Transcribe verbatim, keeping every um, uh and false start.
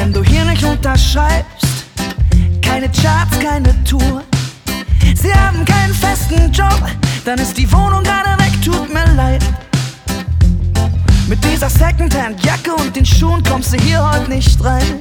wenn du hier nicht unterschreibst. Keine Charts, keine Tour. Sie haben keinen festen Job, dann ist die Wohnung gerade weg, tut mir leid. Mit dieser Secondhand-Jacke und den Schuhen kommst du hier heute nicht rein.